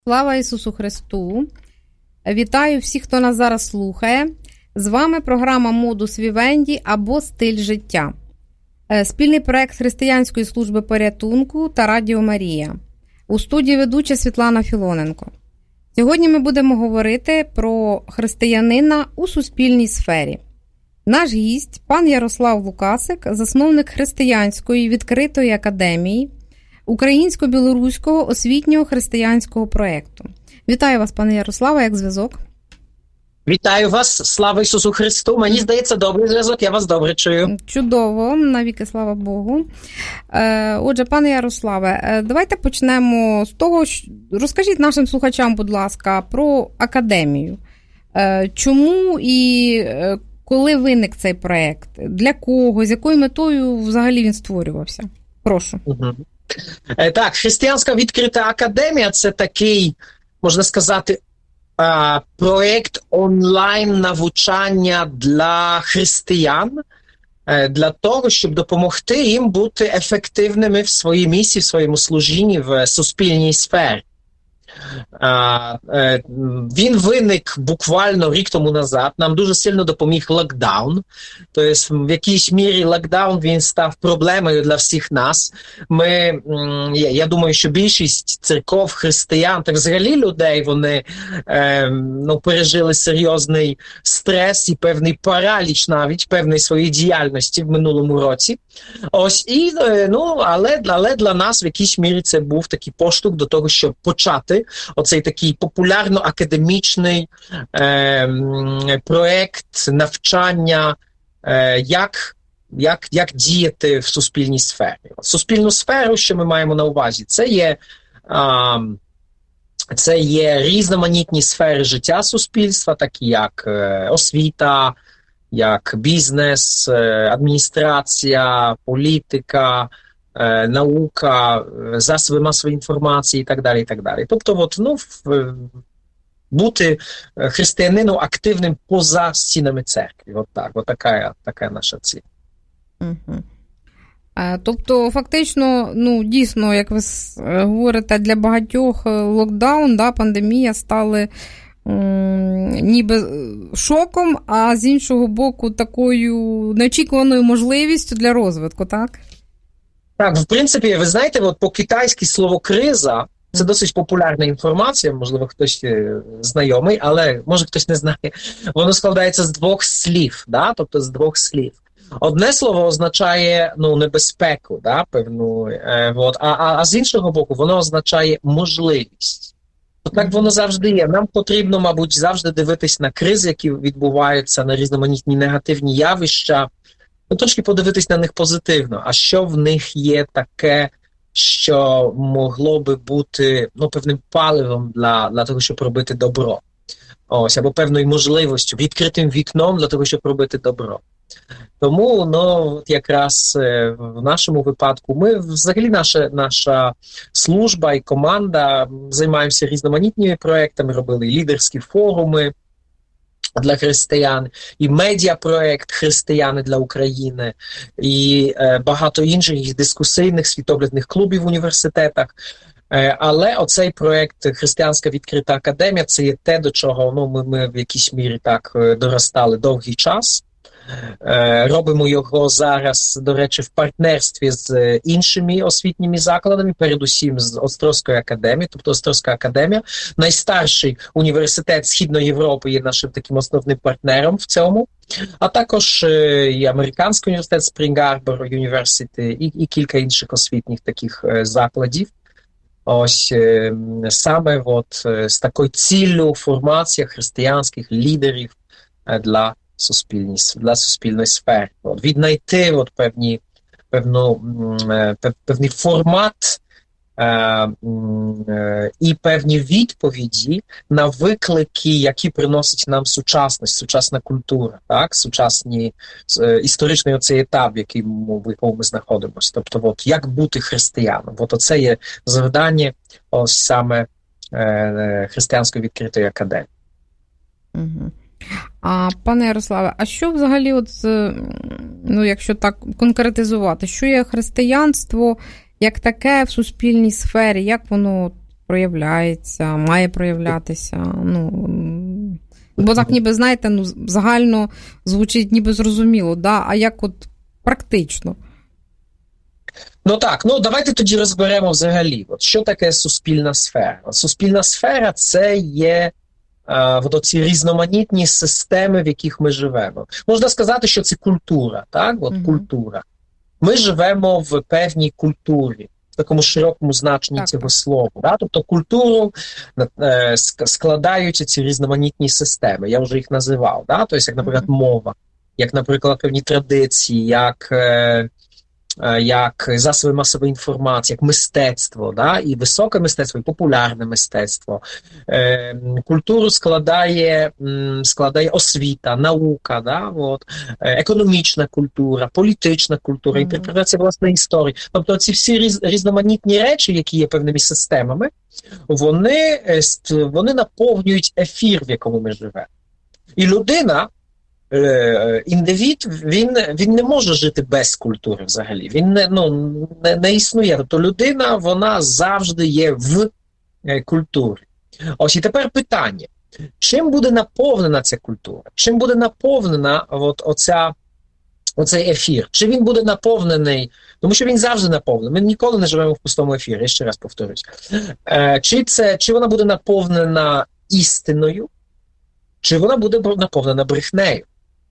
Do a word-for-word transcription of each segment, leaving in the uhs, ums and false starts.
Слава Ісусу Христу! Вітаю всіх, хто нас зараз слухає. З вами програма «Модус Вівенді» або «Стиль життя». Спільний проект Християнської служби порятунку та Радіо Марія. У студії ведуча Світлана Філоненко. Сьогодні ми будемо говорити про християнина у суспільній сфері. Наш гість – пан Ярослав Лукасик, засновник Християнської відкритої академії, українсько-білоруського освітнього християнського проєкту. Вітаю вас, пане Ярославе, як зв'язок? Вітаю вас, слава Ісусу Христу. Мені здається, добрий зв'язок, я вас добре чую. Чудово, навіки слава Богу. Отже, пане Ярославе, давайте почнемо з того, розкажіть нашим слухачам, будь ласка, про академію. Чому і коли виник цей проєкт? Для кого? З якою метою взагалі він створювався? Прошу. Угу. Так, Християнська відкрита академія – це такий, можна сказати, проєкт онлайн-навчання для християн, для того, щоб допомогти їм бути ефективними в своїй місії, в своєму служінні в суспільній сфері. Він виник буквально рік тому назад. Нам дуже сильно допоміг локдаун. Тобто, в якійсь мірі локдаун він став проблемою для всіх нас. Ми, я думаю, що більшість церков, християн та взагалі людей, вони ну, пережили серйозний стрес і певний параліч навіть певної своєї діяльності в минулому році. Ось і, ну, але, але для нас в якійсь мірі це був такий поштовх до того, щоб почати оцей такий популярно-академічний е, проєкт навчання, е, як, як, як діяти в суспільній сфері. Суспільну сферу, що ми маємо на увазі, це є, е, це є різноманітні сфери життя суспільства, такі як е, освіта, як бізнес, е, адміністрація, політика, Е, наука, засоби масової інформації і так далі, і так далі. Тобто, от, ну, в, бути християнином активним поза стінами церкви. От так, от така, така наша ціль. Угу. А, тобто, фактично, ну, дійсно, як ви говорите, для багатьох локдаун, да, пандемія стали м, ніби шоком, а з іншого боку, такою неочікуваною можливістю для розвитку, так? Так, в принципі, ви знаєте, от по-китайськи слово «криза» – це досить популярна інформація, можливо, хтось знайомий, але, може, хтось не знає. Воно складається з двох слів, да? Тобто з двох слів. Одне слово означає, ну, небезпеку, да? Певну, е, от, а, а, а з іншого боку, воно означає можливість. От так воно завжди є. Нам потрібно, мабуть, завжди дивитись на кризи, які відбуваються, на різноманітні негативні явища, ну, трошки подивитись на них позитивно. А що в них є таке, що могло би бути, ну, певним паливом для, для того, щоб робити добро? Ось, або певною можливістю, відкритим вікном для того, щоб робити добро. Тому, ну, якраз в нашому випадку ми, взагалі, наша, наша служба і команда займаємося різноманітними проєктами, робили і лідерські форуми для християн, і медіапроект «Християни для України», і е, багато інших дискусійних світоглядних клубів в університетах. Е, але оцей проект «Християнська відкрита академія» – це є те, до чого ну, ми, ми в якійсь мірі так доростали довгий час. Е, робимо його зараз, до речі, в партнерстві з іншими освітніми закладами, передусім з Острозькою академією, тобто Острозька академія. Найстарший університет Східної Європи є нашим таким основним партнером в цьому. А також е, і Американський університет Spring Arbor University і, і кілька інших освітніх таких е, закладів. Ось е, саме от, е, з такою ціллю формація християнських лідерів е, для суспільні, для суспільної сфери. От, віднайти от, певні, певну, пев, певний формат е, е, і певні відповіді на виклики, які приносить нам сучасність, сучасна культура, так? Сучасні, е, історичний оцей етап, в якому, в якому ми знаходимося. Тобто, от, як бути християном. От оце є завдання ось саме е, Християнської відкритої академії. Угу. А, пане Ярославе, а що взагалі, от, ну, якщо так конкретизувати, що є християнство як таке в суспільній сфері, як воно проявляється, має проявлятися. Ну, бо так ніби, знаєте, ну, загально звучить ніби зрозуміло, да? А як от практично? Ну так, ну давайте тоді розберемо взагалі, от, що таке суспільна сфера. От, суспільна сфера – це є а, от, ці різноманітні системи, в яких ми живемо. Можна сказати, що це культура, так? От, mm-hmm. культура. Ми живемо в певній культурі, в такому широкому значенні так. цього слова. Да? Тобто культуру е, складаються ці різноманітні системи, я вже їх називав. Да? Тобто, як, наприклад, mm-hmm. мова, як, наприклад, певні традиції, як... Е, як засоби масової інформації, як мистецтво, да? І високе мистецтво, і популярне мистецтво. Е, культуру складає, складає освіта, наука, да? От. Е, економічна культура, політична культура, mm-hmm. інтерпретація власної історії. Тобто ці всі різ, різноманітні речі, які є певними системами, вони, вони наповнюють ефір, в якому ми живемо. І людина, індивід, він, він не може жити без культури взагалі. Він не, ну, не, не існує. Тобто людина, вона завжди є в культурі. Ось і тепер питання. Чим буде наповнена ця культура? Чим буде наповнена от, оця, оцей ефір? Чи він буде наповнений? Тому що він завжди наповнений. Ми ніколи не живемо в пустому ефірі, я ще раз повторюсь. Чи, це, чи вона буде наповнена істиною, чи вона буде наповнена брехнею?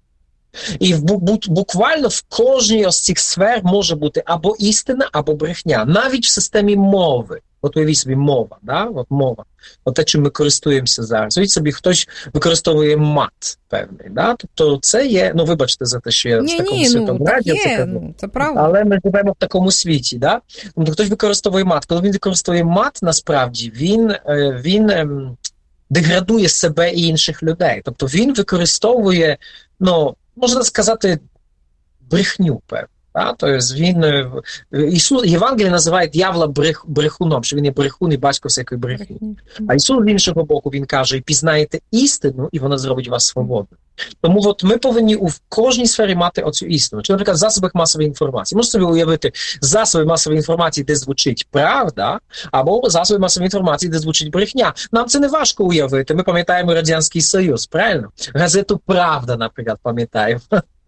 І буквально в кожній з цих сфер може бути або істина, або брехня. Навіть в системі мови. От уявіть собі мова, да? От мова. От те, чим ми користуємося зараз. Уявіть собі, хтось використовує мат певний. Да? Тобто це є, ну вибачте за те, що я ні, в такому ні, світому ну, раді є, це кажу. Ну, це правда. Але ми живемо в такому світі. Да? Тобто хтось використовує мат. Коли він використовує мат, насправді, він... він деградує себе і інших людей. Тобто він використовує, ну, можна сказати, брехню, певно. Да? Тобто він, Ісус, Євангеліє називає д'явола брех, брехуном, що він є брехун і батько всякої брехні. А Ісус, з іншого боку, він каже, і пізнаєте істину, і вона зробить вас свободним. Тому от ми повинні у кожній сфері мати оцю істину. Чи, наприклад, в засобах масової інформації. Можете собі уявити засоби масової інформації, де звучить правда, або засоби масової інформації, де звучить брехня. Нам це не важко уявити. Ми пам'ятаємо Радянський Союз, правильно? Газету «Правда», наприклад, пам'ятаємо.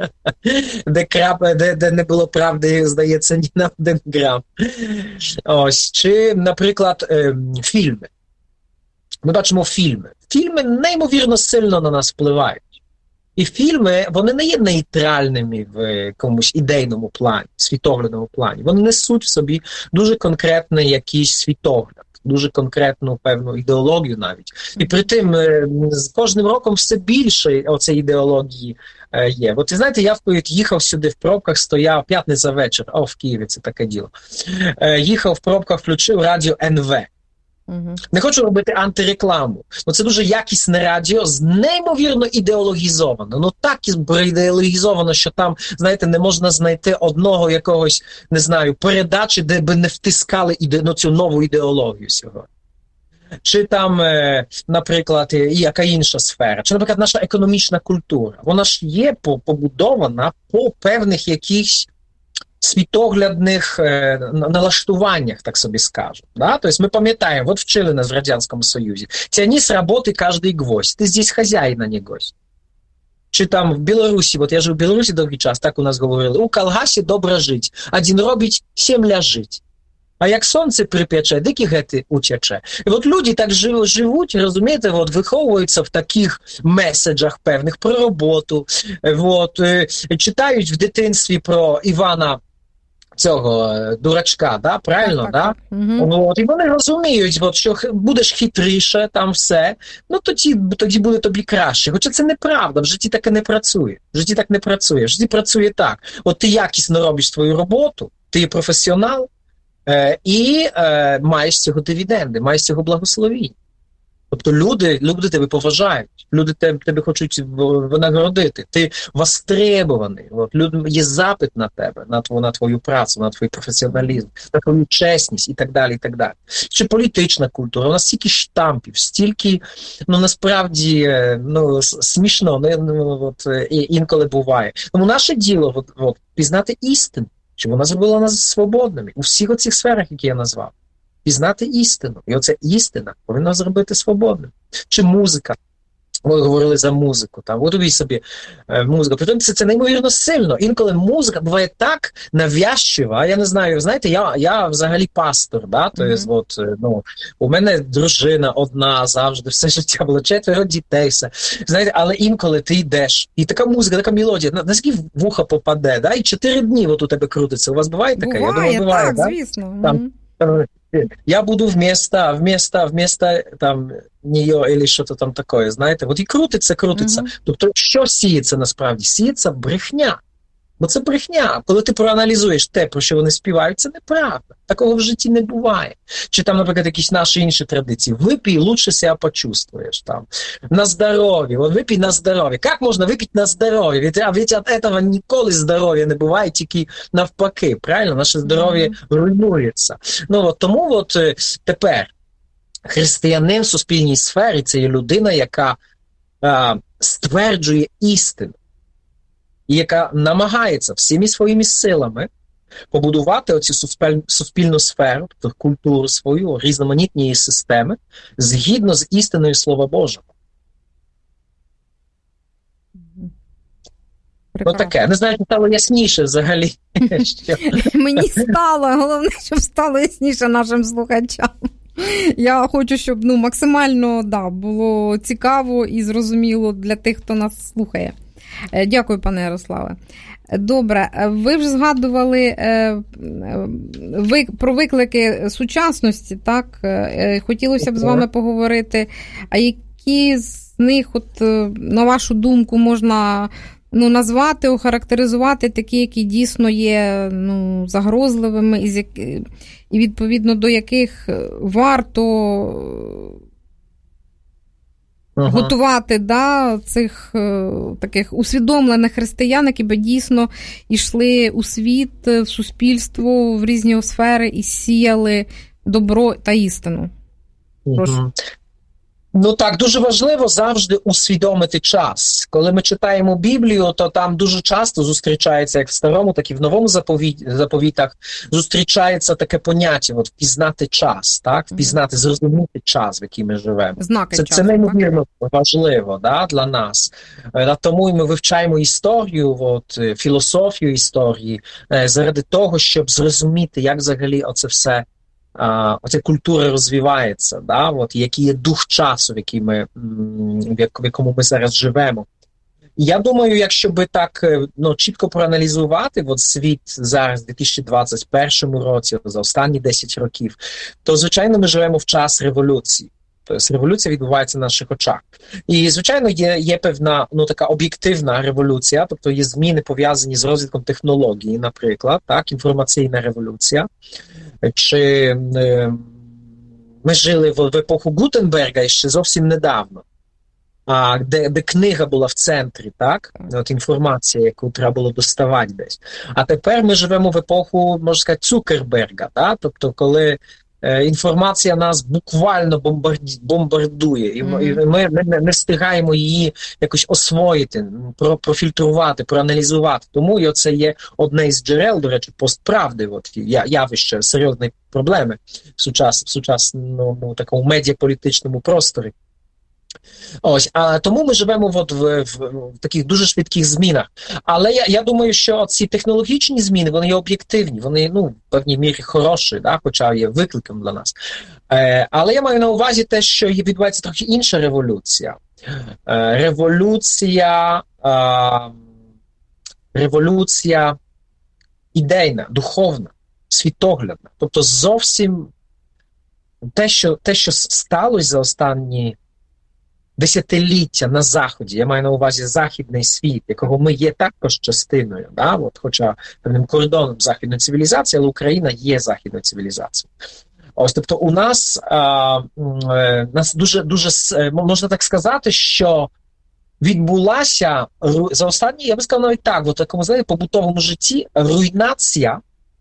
Де, крап, де, де не було правди, здається, ні на один грам. Ось. Чи, наприклад, ем, фільми. Ми бачимо фільми. Фільми неймовірно сильно на нас впливають. І фільми, вони не є нейтральними в якомусь ідейному плані, світоглядному плані. Вони несуть в собі дуже конкретний якийсь світогляд, дуже конкретну певну ідеологію навіть. І при тим, з кожним роком все більше оцеї ідеології є. От, і знаєте, я їхав сюди в пробках, стояв, п'ятниця вечір, о, в Києві це таке діло. Їхав в пробках, включив радіо ен ве. Uh-huh. Не хочу робити антирекламу, але це дуже якісне радіо, неймовірно ідеологізовано. Ну так ідеологізовано, що там, знаєте, не можна знайти одного якогось, не знаю, передачі, де би не втискали іде, ну, цю нову ідеологію сьогодні. Чи там, е, наприклад, і яка інша сфера, чи, наприклад, наша економічна культура. Вона ж є побудована по певних якихось світоглядних е, налаштуваннях, так собі скажу. Да? Тобто ми пам'ятаємо, от вчили нас в Радянському Союзі, тяни з роботи кожний гвоздь, ти здесь хазяїн, а не гость. Чи там в Білорусі, от я жив в Білорусі довгий час, так у нас говорили, у колгасі добре жить, один робить, сім ляжить. А як сонце припече, дикі гети утече. І от люди так жив, живуть, розумієте, от, виховуються в таких меседжах певних про роботу, от, е, читають в дитинстві про Івана цього дурачка, да? Правильно, так, так, да? Так. Угу. От, і вони розуміють, от, що будеш хитріше, там все, ну тоді, тоді буде тобі краще. Хоча це неправда, в житті таке не працює. В житті так не працює. В житті працює так. От ти якісно робиш твою роботу, ти є професіонал, Е, і е, маєш з цього дивіденди, маєш з цього благословіння. Тобто люди, люди тебе поважають, люди тебе, тебе хочуть винагородити, ти востребований, от, люди, є запит на тебе, на твою, на твою працю, на твій професіоналізм, на твою чесність і так далі, і так далі. Чи політична культура, у нас стільки штампів, стільки, ну насправді, ну, смішно, ну, от, інколи буває. Тому наше діло от, от, пізнати істину, щоб вона зробила нас свободними у всіх оцих сферах, які я назвав. пізнати істину. І оця істина повинна зробити свободним. Чи музика. Ви говорили за музику, там, от уявіть собі, е, музика. Притом це, це неймовірно сильно. Інколи музика буває так навязчива, я не знаю, знаєте, я, я взагалі пастор, да, то є, mm-hmm. от, ну, у мене дружина одна завжди, все життя було, четверо дітей, все. Знаєте, але інколи ти йдеш, і така музика, така мелодія, на, на скільки вуха попаде, да, і чотири дні от у тебе крутиться. У вас буває таке? Буває, я думаю, буває, так, да? звісно. Там, mm-hmm. Я буду вместо, вместо, вместо там, нее, или що-то там таке, знаєте, от і крутиться, крутиться. Uh-huh. Тобто, що сіється насправді? Сіється брехня. Бо це брехня. Коли ти проаналізуєш те, про що вони співають, це неправда. Такого в житті не буває. Чи там, наприклад, якісь наші інші традиції. Випій, лучше себе почувствуєш. Там. На здоров'я. От випій на здоров'я. Як можна випити на здоров'я? Ведь, а ведь від цього ніколи здоров'я не буває, тільки навпаки. Правильно? Наше здоров'я mm-hmm. руйнується. Ну, от, тому от тепер християнин в суспільній сфері – це є людина, яка а, стверджує істину. І яка намагається всіми своїми силами побудувати оцю суспільну сферу, тобто культуру свою, різноманітні її системи, згідно з істиною Слова Божого. Ну таке. Не знаю, чи стало ясніше взагалі. Мені стало, головне, щоб стало ясніше нашим слухачам. Я хочу, щоб ну, максимально да, було цікаво і зрозуміло для тих, хто нас слухає. Дякую, пане Ярославе. Добре, ви вже згадували е, ви, про виклики сучасності, так? Хотілося б з вами поговорити, а які з них, от, на вашу думку, можна ну, назвати, охарактеризувати такі, які дійсно є ну, загрозливими, і, з як... і відповідно до яких варто ага. готувати да, цих таких усвідомлених християн, які би дійсно йшли у світ, в суспільство, в різні сфери і сіяли добро та істину. Прошу. Ага. Ну так, дуже важливо завжди усвідомити час. Коли ми читаємо Біблію, то там дуже часто зустрічається, як в Старому, так і в Новому заповіт, заповітах, зустрічається таке поняття, от впізнати час, так? Впізнати, зрозуміти час, в який ми живемо. Знаки це, часу, це неймовірно важливо да, для нас. Тому і ми вивчаємо історію, от, філософію історії, заради того, щоб зрозуміти, як взагалі оце все Uh, оця культура розвивається, да? От, який є дух часу, в, який ми, в якому ми зараз живемо. Я думаю, якщо би так ну, чітко проаналізувати от світ зараз, в дві тисячі двадцять першому році, за останні десять років, то, звичайно, ми живемо в час революції. Тобто революція відбувається на наших очах. І, звичайно, є, є певна ну, така об'єктивна революція, тобто є зміни, пов'язані з розвитком технології, наприклад, так, інформаційна революція. Чи е, ми жили в, в епоху Гутенберга ще зовсім недавно, а, де, де книга була в центрі, так? От інформація, яку треба було доставати десь. А тепер ми живемо в епоху, можна сказати, Цукерберга, так? Тобто коли е, інформація нас буквально бомбарді, бомбардує, і, mm-hmm. і ми не, не встигаємо її якось освоїти, про, профільтрувати, проаналізувати. Тому і оце є одне із джерел, до речі, постправди, от, явище серйозної проблеми в, сучас, в сучасному такому медіаполітичному просторі. Ось, а тому ми живемо от в, в, в таких дуже швидких змінах. Але я, я думаю, що ці технологічні зміни, вони є об'єктивні, вони, ну, в певній мірі хороші, да, хоча є викликом для нас. Е, але я маю на увазі те, що відбувається трохи інша революція. Е, революція, е, революція ідейна, духовна, світоглядна. Тобто зовсім те, що, те, що сталося за останні десятиліття на Заході, я маю на увазі західний світ, якого ми є також частиною, да? От, хоча певним кордоном західної цивілізації, але Україна є західною цивілізацією. Ось, тобто у нас, а, нас дуже, дуже, можна так сказати, що відбулася за останні, я би сказав навіть так, в такому, знаєте, побутовому житті руйнація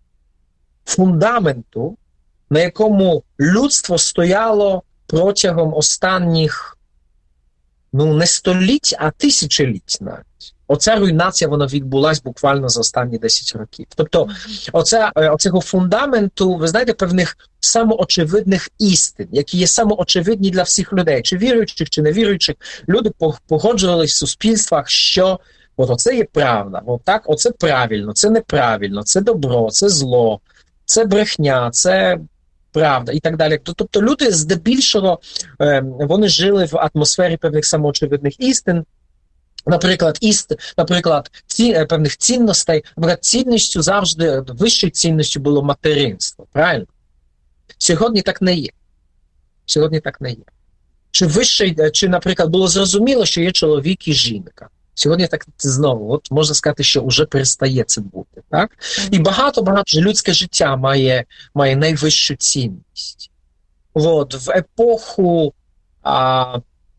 фундаменту, на якому людство стояло протягом останніх ну, не століть, а тисячоліть навіть. Оця руйнація, вона відбулась буквально за останні десять років. Тобто, оце, оцього фундаменту, ви знаєте, певних самоочевидних істин, які є самоочевидні для всіх людей, чи віруючих, чи невіруючих, люди погоджувалися в суспільствах, що от оце є правда, от так, оце правильно, це неправильно, це добро, це зло, це брехня, це правда і так далі. Тобто люди здебільшого, вони жили в атмосфері певних самоочевидних істин, Наприклад, іст, наприклад, ці, певних цінностей, наприклад, цінністю завжди, вищою цінністю було материнство, правильно? Сьогодні так не є. Сьогодні так не є. Чи вище, чи, наприклад, було зрозуміло, що є чоловік і жінка. Сьогодні так знову, от можна сказати, що вже перестає це бути, так? І багато-багато людське життя має, має найвищу цінність. От, в епоху а,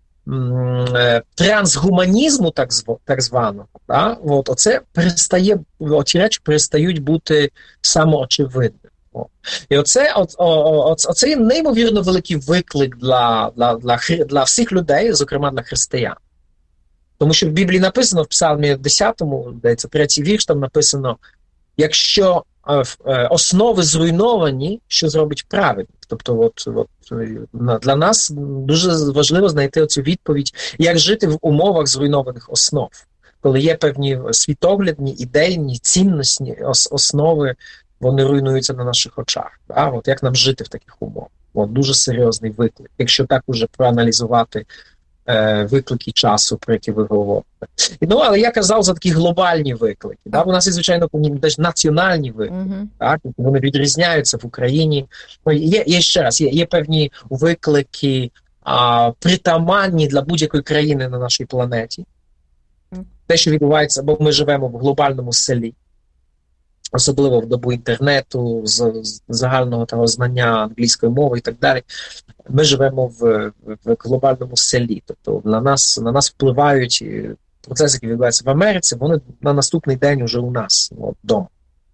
трансгуманізму, так, зв, так званого, да? От, оце перестає, оці речі перестають бути самоочевидними. О. І оце, о, о, о, оце є неймовірно великий виклик для, для, для, для всіх людей, зокрема для християн. Тому що в Біблії написано, в Псалмі десятому, здається, третій вірш, там написано, якщо е, е, основи зруйновані, що зробить праведник? Тобто от, от, для нас дуже важливо знайти оцю відповідь, як жити в умовах зруйнованих основ. Коли є певні світоглядні, ідейні, цінностні основи, вони руйнуються на наших очах. Да? От як нам жити в таких умовах? От, дуже серйозний виклик. Якщо так уже проаналізувати е, виклики часу, про які ви говорите. Ну, але я казав за такі глобальні виклики. Да? У нас є, звичайно, національні виклики. Mm-hmm. Так? Вони відрізняються в Україні. Ну, є, є ще раз, є, є певні виклики, а, притаманні для будь-якої країни на нашій планеті. Mm-hmm. Те, що відбувається, бо ми живемо в глобальному селі. Особливо в добу інтернету, з, з загального того знання англійської мови і так далі. Ми живемо в, в глобальному селі. Тобто на нас, на нас впливають процеси, які відбуваються в Америці, вони на наступний день вже у нас, от, вдома.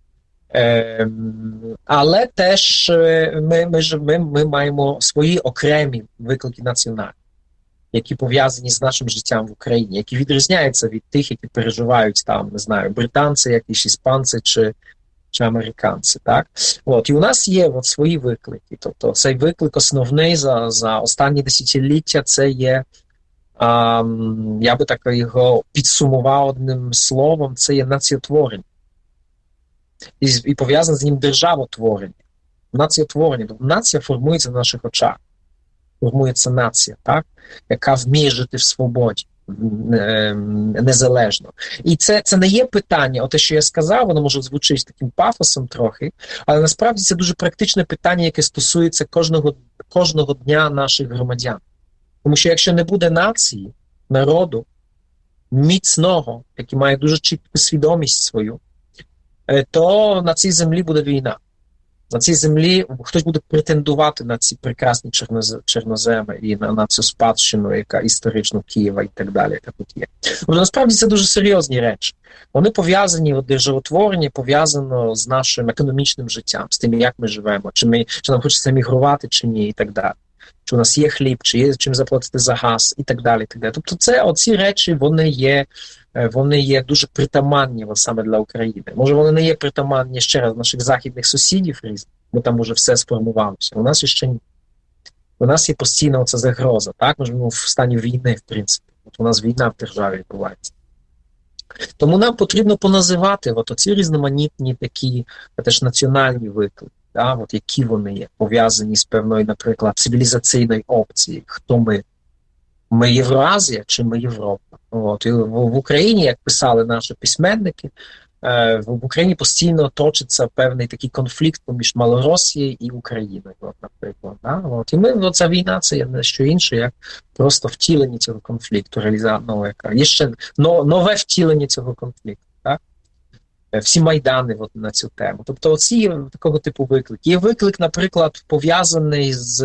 Е, але теж ми, ми, ми, ми маємо свої окремі виклики національні, які пов'язані з нашим життям в Україні, які відрізняються від тих, які переживають там, не знаю, британці, якісь іспанці чи, чи американці, так? От, і у нас є от свої виклики. Тобто цей виклик основний за, за останні десятиліття, це є, а, я би так його підсумував одним словом, це є націотворення. І, і пов'язане з ним державотворення. Націотворення. Тобто нація формується на наших очах. Формується нація, так? Яка вміє жити в свободі, незалежно. І це, це не є питання, оте, що я сказав, воно може звучати таким пафосом трохи, але насправді це дуже практичне питання, яке стосується кожного, кожного дня наших громадян. Тому що якщо не буде нації, народу, міцного, який має дуже чітку свідомість свою, то на цій землі буде війна. На цій землі хтось буде претендувати на ці прекрасні чорноземи і на, на цю спадщину, яка історично Києва і так далі, яка тут є. Бо насправді це дуже серйозні речі. Вони пов'язані, от, державотворення пов'язано з нашим економічним життям, з тим, як ми живемо, чи, ми, чи нам хочеться мігрувати, чи ні, і так далі. Чи у нас є хліб, чи є чим заплатити за газ, і так далі. І так далі. Тобто це, оці речі, вони є, вони є дуже притаманні от саме для України. Може, вони не є притаманні ще раз наших західних сусідів різних, бо там уже все сформувалося. У нас ще ні. У нас є постійно оця загроза, так? Ми живемо в стані війни, в принципі. От у нас війна в державі відбувається. Тому нам потрібно поназивати от оці різноманітні такі теж національні виклики. Да, от які вони є, пов'язані з певною, наприклад, цивілізаційною опцією. Хто ми? Ми Євразія чи ми Європа? От, і в, в Україні, як писали наші письменники, е, в Україні постійно точиться певний такий конфлікт поміж Малоросією і Україною, от, наприклад. Да? От, і ми, от, ця війна, це є не що інше, як просто втілення цього конфлікту, реалізація, яка є ще но, нове втілення цього конфлікту. Так? Всі майдани от, на цю тему. Тобто оці є такого типу виклик. Є виклик, наприклад, пов'язаний з,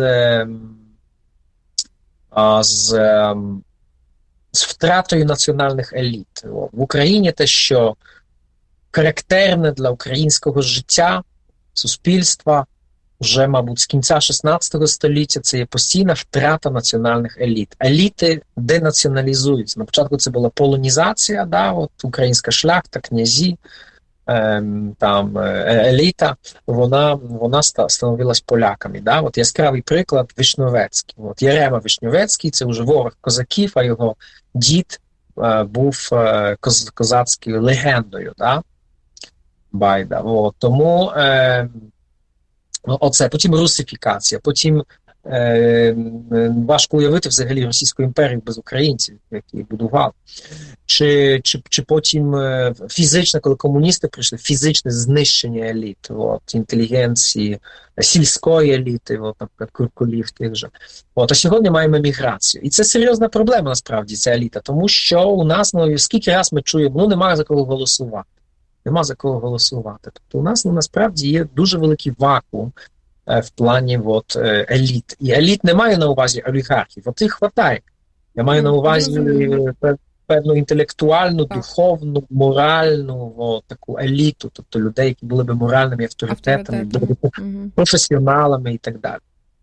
з, з втратою національних еліт. В Україні те, що характерне для українського життя, суспільства, вже, мабуть, з кінця шістнадцятого століття це є постійна втрата національних еліт. Еліти денаціоналізуються. На початку це була полонізація, да, от українська шляхта, князі, ем, там еліта, вона, вона становилась поляками. Да? От яскравий приклад Вишневецький. От Ярема Вишневецький, це вже ворог козаків, а його дід е, був е, коз, козацькою легендою. Да? Байда. От. Тому е, оце, потім русифікація, потім е, важко уявити взагалі Російську імперію без українців, які будували. Чи, чи, чи потім е, фізичне, коли комуністи прийшли, фізичне знищення еліт, от, інтелігенції, сільської еліти, от, наприклад, куркулів тих же. От, а сьогодні маємо міграцію. І це серйозна проблема, насправді, ця еліта, тому що у нас, ну, скільки раз ми чуємо, ну, немає за кого голосувати. Нема за кого голосувати. Тобто у нас, ну, насправді є дуже великий вакуум е, в плані от, е, еліт. І еліт не маю на увазі олігархів, от їх хватає. Я маю на увазі е, певну інтелектуальну, так. духовну, моральну от, таку еліту, тобто людей, які були би моральними авторитетами, авторитетами. професіоналами і так далі.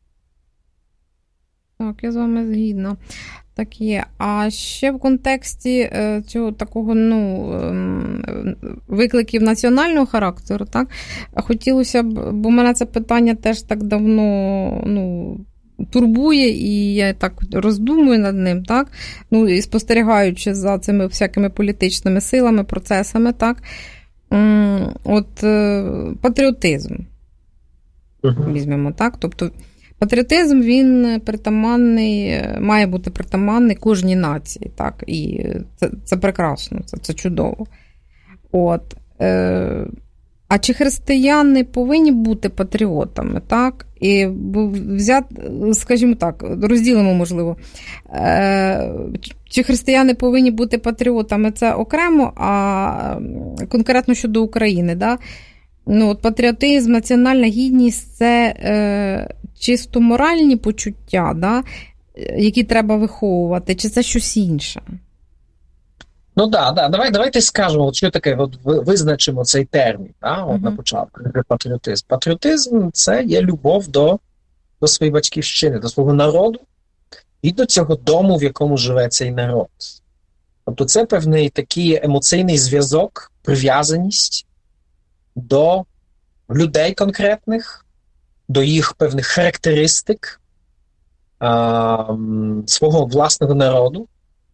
Так, я з вами згідна. Так є. А ще в контексті е, цього такого, ну, е, викликів національного характеру, так, хотілося б, бо мене це питання теж так давно, ну, турбує, і я так роздумую над ним, так, ну, і спостерігаючи за цими всякими політичними силами, процесами, так, е, от е, патріотизм, uh-huh. візьмемо, так, тобто патріотизм, він притаманний, має бути притаманний кожній нації, так, і це, це прекрасно, це, це чудово. От. Е, а чи християни повинні бути патріотами, так? І взяти, скажімо так, розділимо, можливо, е, чи християни повинні бути патріотами, це окремо, а конкретно щодо України, да? Ну, от патріотизм, національна гідність – це е, чисто моральні почуття, да, які треба виховувати, чи це щось інше? Ну да, да. Давай, давайте скажемо, от що таке, от визначимо цей термін, да, от uh-huh. на початку, патріотизм. Патріотизм – це є любов до, до своєї батьківщини, до свого народу і до цього дому, в якому живе цей народ. Тобто це певний такий емоційний зв'язок, прив'язаність до людей конкретних, до їх певних характеристик а, свого власного народу,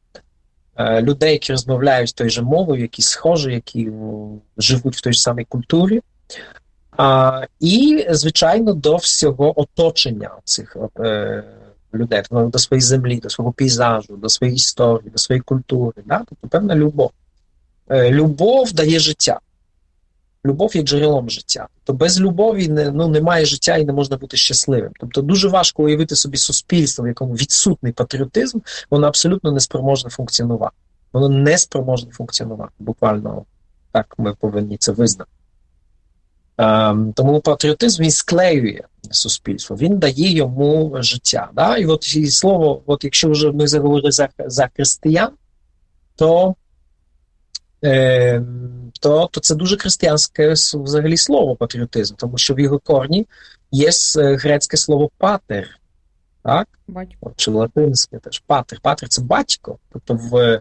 а, людей, які розмовляють тою же мовою, які схожі, які живуть в той ж самій культурі, а, і, звичайно, до всього оточення цих е, людей, до своєї землі, до свого пейзажу, до своєї історії, до своєї культури. Да? Тобто певна любов. Е, любов дає життя. Любов є джерелом життя. То без любові не, ну, немає життя і не можна бути щасливим. Тобто дуже важко уявити собі суспільство, в якому відсутний патріотизм, воно абсолютно не спроможне функціонувати. Воно не спроможне функціонувати. Буквально так ми повинні це визнати. Um, тому патріотизм, він склеює суспільство, він дає йому життя. Да? І от і слово, от якщо вже ми заговорили за, за християн, то Е, то, то це дуже християнське взагалі слово патріотизм, тому що в його корні є грецьке слово патер, так? Батько. Чи латинське теж патер. Патер – це батько. Тобто в,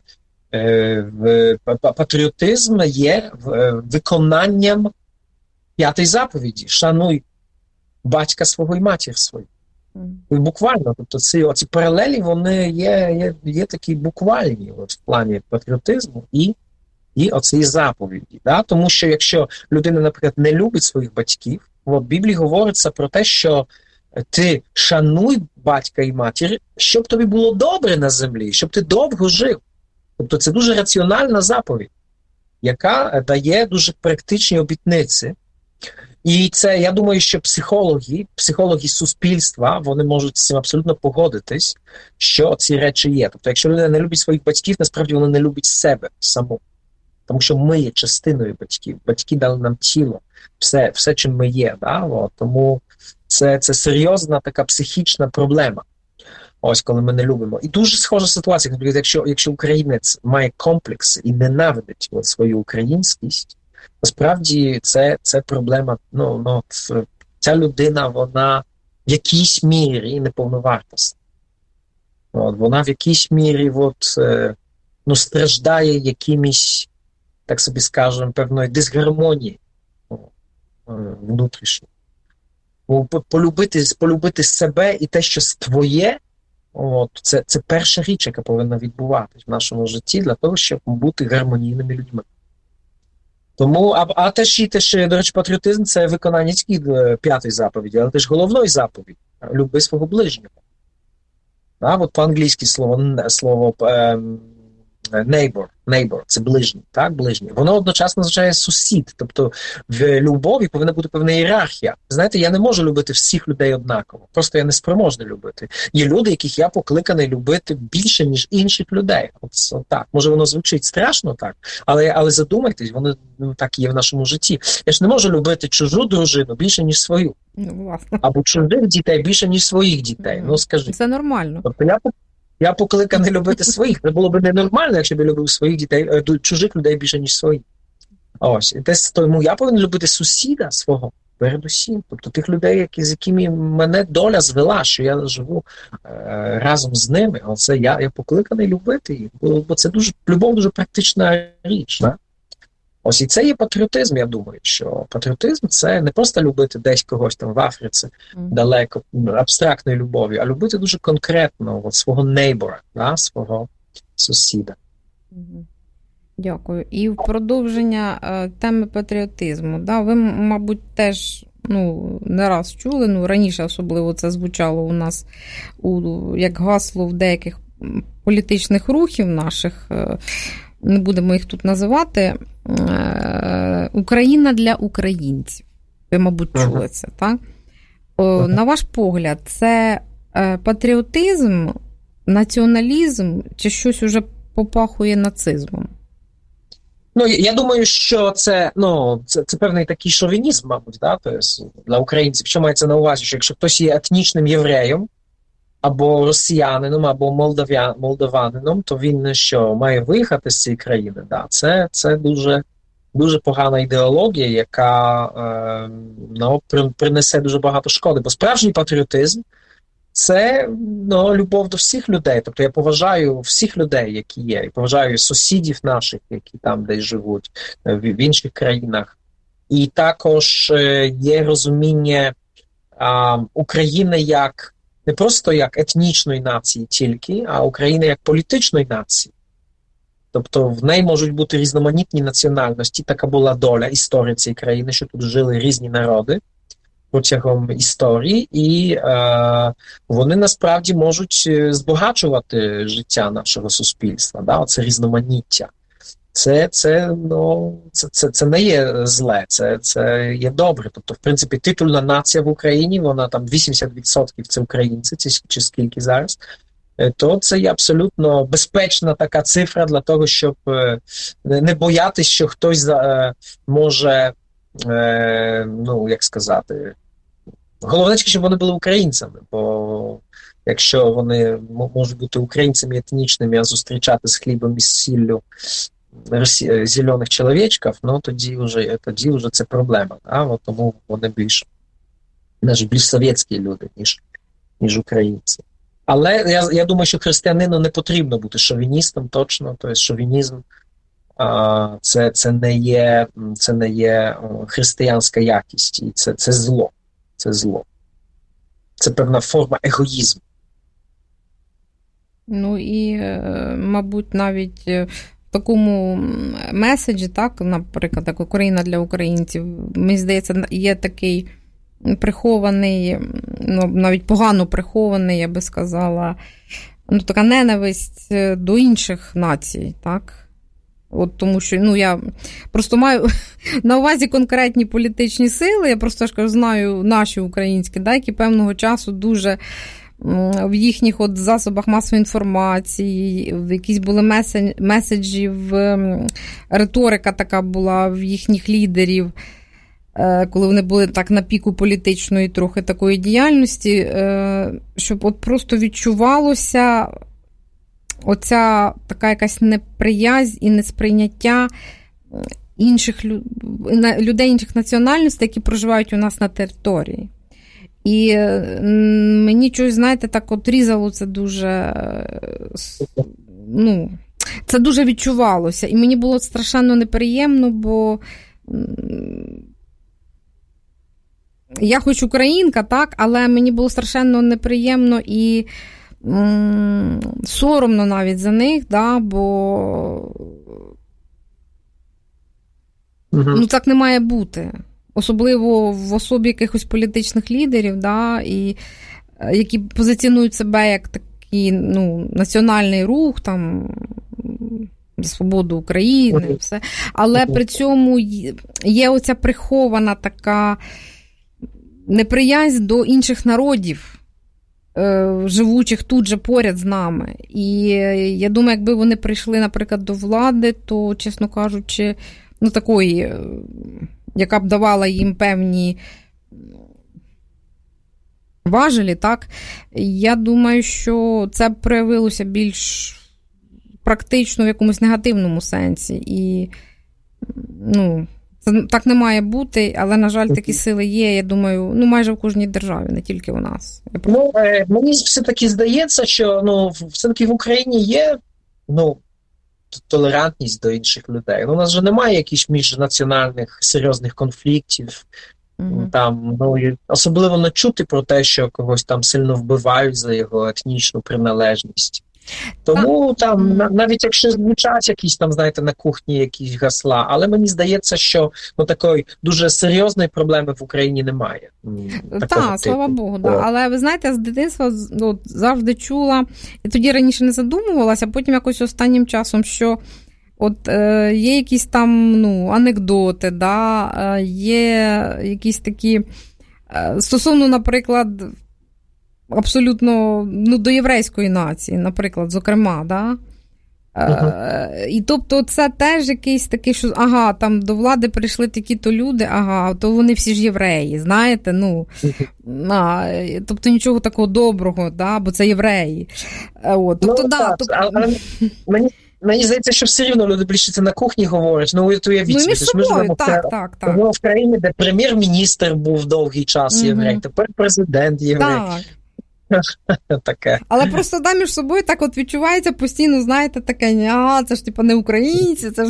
в, в патріотизм є в, виконанням п'ятої заповіді. Шануй батька свого і матір свою. Mm. І буквально, тобто ці оці паралелі, вони є, є, є такі буквальні от, в плані патріотизму і І оці заповіді. Да? Тому що якщо людина, наприклад, не любить своїх батьків, в Біблії говориться про те, що ти шануй батька і матір, щоб тобі було добре на землі, щоб ти довго жив. Тобто це дуже раціональна заповідь, яка дає дуже практичні обітниці. І це, я думаю, що психологи, психологи суспільства, вони можуть з цим абсолютно погодитись, що ці речі є. Тобто якщо людина не любить своїх батьків, насправді вона не любить себе саму. Тому що ми є частиною батьків. Батьки дали нам тіло, все, все чим ми є. Да? О, тому це, це серйозна така психічна проблема. Ось, коли ми не любимо. І дуже схожа ситуація, наприклад, якщо, якщо українець має комплекс і ненавидить от, свою українськість, насправді це, це проблема, ну, ну, ця людина, вона в якійсь мірі неповновартісна. От, вона в якійсь мірі от, ну, страждає якимось, так собі скажемо, певної дисгармонії внутрішньої. Полюбити, полюбити себе і те, що твоє, от, це, це перша річ, яка повинна відбуватись в нашому житті для того, щоб бути гармонійними людьми. Тому, а, а теж, і теж, до речі, патріотизм – це виконання п'ятої заповіді, але теж головної заповіді – люби свого ближнього. А, от по-англійськи слово, слово ем, neighbor, neighbor – це ближній, так, ближній. Воно одночасно означає сусід, тобто в любові повинна бути певна ієрархія. Знаєте, я не можу любити всіх людей однаково, просто я не спроможний любити. Є люди, яких я покликаний любити більше, ніж інших людей. От, от так. Може, воно звучить страшно так, але, але задумайтесь, воно ну, так є в нашому житті. Я ж не можу любити чужу дружину більше, ніж свою. Ну, власне. Або чужих дітей більше, ніж своїх дітей. Ну, скажи. Це нормально. Тобто я Я покликаний любити своїх. Це було б ненормально, якщо б я любив своїх дітей, чужих людей більше, ніж своїх. Ось. І десь тому я повинен любити сусіда свого передусім. Тобто тих людей, які, з якими мене доля звела, що я живу е, разом з ними. Оце я, я покликаний любити їх. Бо, бо це дуже, любов дуже практична річ. Не? Ось і це є патріотизм, я думаю, що патріотизм – це не просто любити десь когось там в Африці, mm. далеко, абстрактної любові, а любити дуже конкретно от, свого нейбора, да, свого сусіда. Дякую. І в продовження е, теми патріотизму, да, ви, мабуть, теж ну, не раз чули, ну, раніше особливо це звучало у нас у, як гасло в деяких політичних рухів наших, е, не будемо їх тут називати, Україна для українців. Ви, мабуть, чули це, так? О, на ваш погляд, це патріотизм, націоналізм чи щось уже попахує нацизмом? Ну, я думаю, що це, ну, це, це певний такий шовінізм, мабуть, да? Тобто, для українців. Що мається на увазі, що якщо хтось є етнічним євреєм, або росіянином, або молдавя, молдаванином, то він що, має виїхати з цієї країни. Да, це, це дуже, дуже погана ідеологія, яка е, ну, принесе дуже багато шкоди. Бо справжній патріотизм – це ну, любов до всіх людей. Тобто я поважаю всіх людей, які є. І поважаю сусідів наших, які там десь живуть, в, в інших країнах. І також е, є розуміння е, України як не просто як етнічної нації тільки, а України як політичної нації. Тобто в неї можуть бути різноманітні національності. Така була доля історії цієї країни, що тут жили різні народи протягом історії, і е, вони насправді можуть збагачувати життя нашого суспільства. Да? Це різноманіття. Це, це, ну, це, це, це не є зле, це, це є добре. Тобто, в принципі, титульна нація в Україні, вона там вісімдесят відсотків це українці, це, чи скільки зараз, то це є абсолютно безпечна така цифра для того, щоб не боятися, що хтось може, ну, як сказати, головне, щоб вони були українцями, бо якщо вони можуть бути українцями етнічними, а зустрічати з хлібом і з сіллю зелених чоловічків, ну тоді вже, тоді вже це проблема. Да? От тому вони більш, навіть більш совєтські люди, ніж, ніж українці. Але я, я думаю, що християнину не потрібно бути шовіністом точно, тобто шовінізм а, це, це, не є, це не є християнська якість, і це, це зло. Це зло. Це певна форма егоїзму. Ну і, мабуть, навіть в такому меседжі, так, наприклад, як Україна для українців, мені здається, є такий прихований, ну, навіть погано прихований, я би сказала, ну, така ненависть до інших націй, так? От тому що, ну, я просто маю на увазі конкретні політичні сили, я просто ж кажу, знаю наші українські, да, які певного часу дуже в їхніх от засобах масової інформації, в якісь були меседжі, в риторика така була в їхніх лідерів, коли вони були так на піку політичної трохи такої діяльності, щоб от просто відчувалося оця така якась неприязнь і несприйняття інших людей інших національностей, які проживають у нас на території. І мені щось, знаєте, так от різало це дуже, ну, це дуже відчувалося. І мені було страшенно неприємно, бо я хоч українка, так, але мені було страшенно неприємно і м- соромно навіть за них, да, бо ну, так не має бути. Особливо в особі якихось політичних лідерів, да, і, які позиціонують себе як такий, ну, національний рух, там, за свободу України, все. Але при цьому є оця прихована така неприязнь до інших народів, живучих тут же поряд з нами. І я думаю, якби вони прийшли, наприклад, до влади, то, чесно кажучи, ну, такої, яка б давала їм певні важелі, так, я думаю, що це проявилося більш практично в якомусь негативному сенсі. І, ну, це так не має бути, але, на жаль, такі сили є, я думаю, ну, майже в кожній державі, не тільки у нас. Ну, мені все-таки здається, що, ну, все-таки в Україні є, ну, толерантність до інших людей. Ну, у нас же немає якихось міжнаціональних серйозних конфліктів. Mm-hmm. Там, ну, особливо не чути про те, що когось там сильно вбивають за його етнічну приналежність. Тому ah. там, mm-hmm. навіть якщо звучать якісь там, знаєте, на кухні якісь гасла, але мені здається, що, ну, такої дуже серйозної проблеми в Україні немає. Так, слава Богу, да. Але ви знаєте, з дитинства, ну, завжди чула, і тоді раніше не задумувалася, а потім якось останнім часом, що от е, є якісь там, ну, анекдоти, да, е, є якісь такі, е, стосовно, наприклад, абсолютно, ну, до єврейської нації, наприклад, зокрема, да. Uh-huh. І тобто це теж якийсь такий, що, ага, там до влади прийшли такі-то люди, ага, то вони всі ж євреї, знаєте, ну, uh-huh. а, тобто нічого такого доброго, да, бо це євреї. От, тобто, ну, да, так, тобто... але мені, мені здається, що все рівно люди більше це на кухні говорять, ну, то я відповідь. Ну, між собою, так, в, так, так. В країні, де прем'єр-міністр був довгий час uh-huh. єврей, тепер президент єврей. Так. Таке. Але просто да, між собою так от відчувається постійно, знаєте, таке, а, це ж типа не українці, це ж...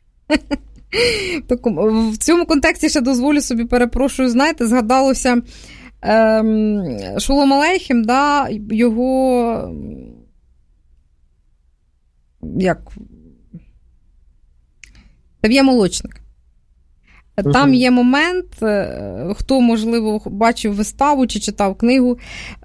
В цьому контексті ще дозволю собі, перепрошую, знаєте, згадалося ем, Шолом Алейхем, да, його як Тав'є Молочник. Там є момент, хто, можливо, бачив виставу чи читав книгу,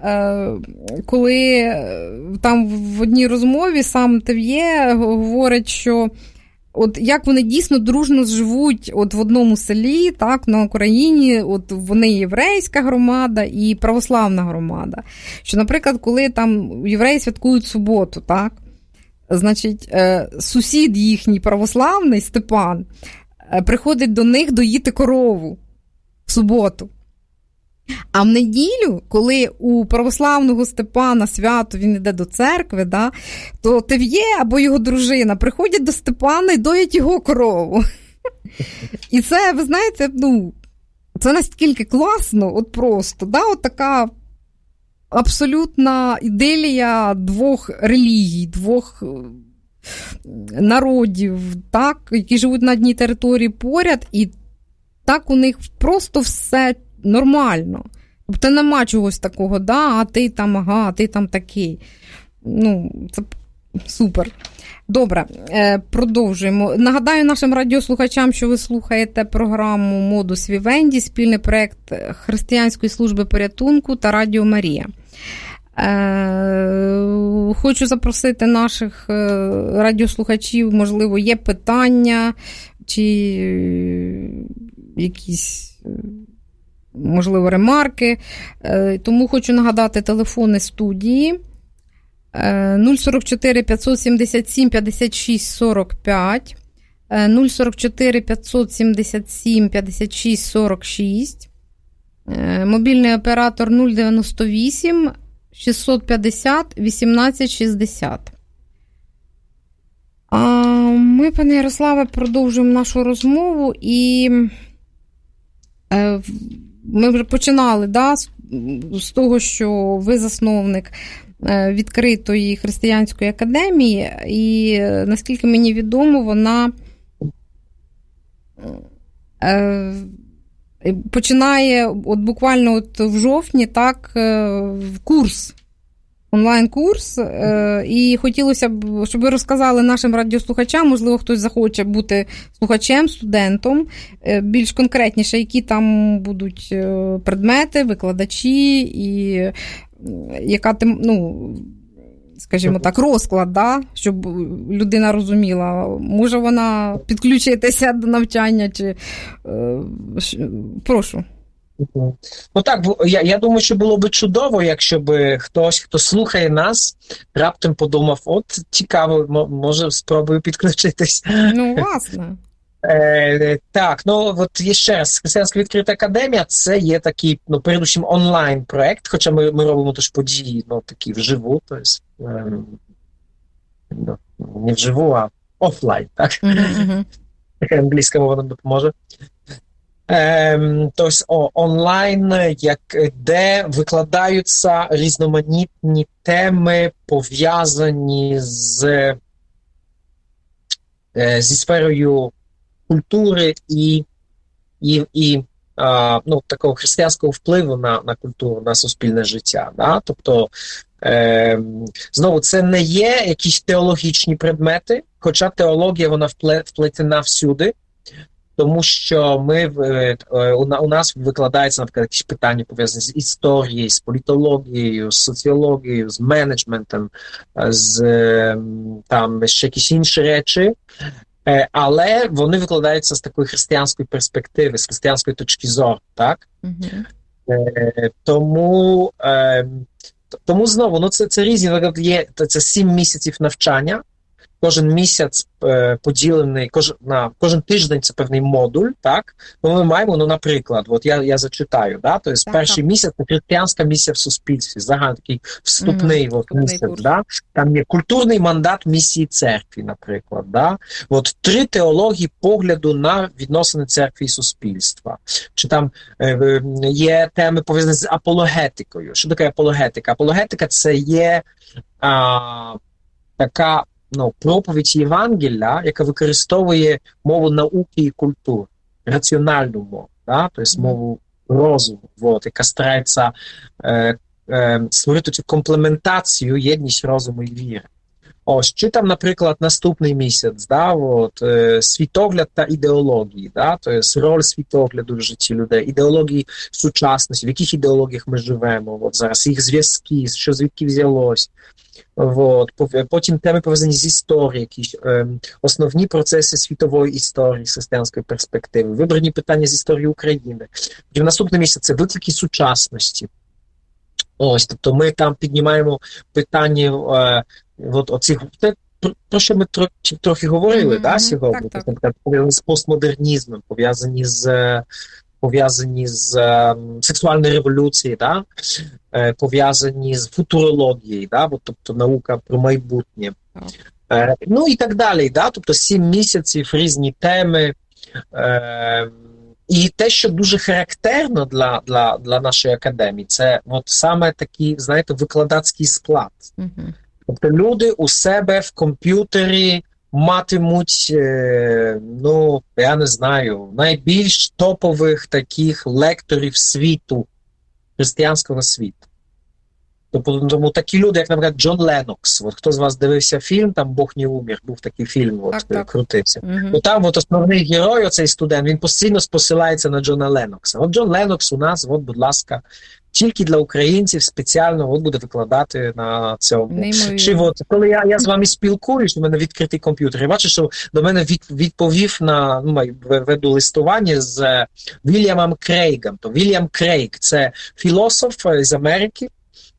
коли там в одній розмові сам Тав'є говорить, що от як вони дійсно дружно живуть от в одному селі, так, на Україні, от вони єврейська громада і православна громада. Що, наприклад, коли там євреї святкують суботу, так, значить, сусід їхній православний, Степан, приходить до них доїти корову в суботу. А в неділю, коли у православного Степана свято, він йде до церкви, да, то Тав'є або його дружина приходять до Степана і доять його корову. І це, ви знаєте, ну, це настільки класно, от просто, да, от така абсолютна ідилія двох релігій, двох народів, так, які живуть на одній території поряд, і так у них просто все нормально. Тобто нема чогось такого, да, а ти там, ага, а ти там такий. Ну, це супер. Добре, продовжуємо. Нагадаю нашим радіослухачам, що ви слухаєте програму «Модус Вівенді», спільний проєкт Християнської служби порятунку та Радіо Марія. Хочу запросити наших радіослухачів, можливо, є питання чи якісь, можливо, ремарки. Тому хочу нагадати телефони студії нуль сорок чотири п'ятсот сімдесят сім п'ятдесят шість сорок п'ять, нуль сорок чотири п'ятсот сімдесят сім п'ятдесят шість сорок шість, мобільний оператор нуль дев'яносто вісім шістсот п'ятдесят вісімнадцять шістдесят. А ми, пане Ярославе, продовжуємо нашу розмову, і ми вже починали, да, з того, що ви засновник відкритої християнської академії, і, наскільки мені відомо, вона починає от буквально от в жовтні так курс, онлайн-курс, і хотілося б, щоб ви розказали нашим радіослухачам, можливо, хтось захоче бути слухачем, студентом, більш конкретніше, які там будуть предмети, викладачі, і яка, ну, скажімо так, розклад, да? Щоб людина розуміла, може вона підключитися до навчання, чи прошу. Ну так, я, я думаю, що було б чудово, якщо б хтось, хто слухає нас, раптом подумав, от цікаво, може спробую підключитись. Ну, власне. Е, так, ну от є ще раз, Християнська відкрита академія, це є такий, ну, передусім онлайн-проект, хоча ми, ми робимо теж події, ну, такі вживу, тобто, е, ну, не вживу, а офлайн, так? Mm-hmm. Англійська мова нам допоможе. Ем, тобто о, онлайн, як, де викладаються різноманітні теми, пов'язані з, е, зі сферою культури і, і, і а, ну, такого християнського впливу на, на культуру, на суспільне життя. Да? Тобто, е, знову, це не є якісь теологічні предмети, хоча теологія, вона вплетена всюди. Тому що ми, у нас викладається, наприклад, якісь питання пов'язані з історією, з політологією, з соціологією, з менеджментом, з там ще якісь інші речі, але вони викладаються з такої християнської перспективи, з християнської точки зору, так? Mm-hmm. Тому, тому знову, ну це, це різні, є, це сім місяців навчання. Кожен місяць е, поділений, кож, на, кожен тиждень це певний модуль, так? Ну, ми маємо, ну, наприклад, от я, я зачитаю, да? Тобто так, перший так. місяць – це християнська місія в суспільстві, загальний такий вступний, mm-hmm. от, місяць, да? Там є культурний мандат місії церкви, наприклад, да? От три теології погляду на відносини церкви і суспільства. Чи там е, є теми пов'язані з апологетикою. Що таке апологетика? Апологетика – це є а, така, ну, проповідь Євангелія, яка використовує мову науки і культури, раціональну мову, да? Тобто мову розуму, от, яка старається е, е, створити цю комплементацію, єдність розуму і віри. Ось, чи там, наприклад, наступний місяць, да, от, е, світогляд та ідеології, да? Тобто роль світогляду в житті людей, ідеології сучасності, в яких ідеологіях ми живемо, от, зараз їх зв'язки, що звідки взялось. Вот. Потім теми пов'язані з історією, якісь е, основні процеси світової історії з християнської перспективи, вибрані питання з історії України. І в наступне місяць це виклики сучасності. Ось, тобто ми там піднімаємо питання е, от, оцих, те, про, про що ми трохи, трохи говорили, mm-hmm. да, сьогодні, так, так. Пов'язані з постмодернізмом, пов'язані з пов'язані з е, сексуальною революцією, да? е, пов'язані з футурологією, да? Бо, тобто наука про майбутнє. Е, ну і так далі. Да? Тобто сім місяців, різні теми. Е, і те, що дуже характерно для, для, для нашої академії, це от саме такий, знаєте, викладацький склад. Mm-hmm. Тобто люди у себе в комп'ютері матимуть, ну, я не знаю, найбільш топових таких лекторів світу, християнського світу. Тобто, тому такі люди, як, наприклад, Джон Леннокс. От хто з вас дивився фільм, там «Бог не умер», був такий фільм, от, так, крутився. Угу. Ну, там от основний герой, оцей студент, він постійно посилається на Джона Леннокса. От Джон Леннокс у нас, от, будь ласка, тільки для українців спеціально от буде викладати на цьому. Чи от, коли я, я з вами спілкуюсь, у мене відкритий комп'ютер, я бачу, що до мене від, відповів на, ну, веду листування з Вільямом Крейгом. То Вільям Крейг – це філософ з Америки,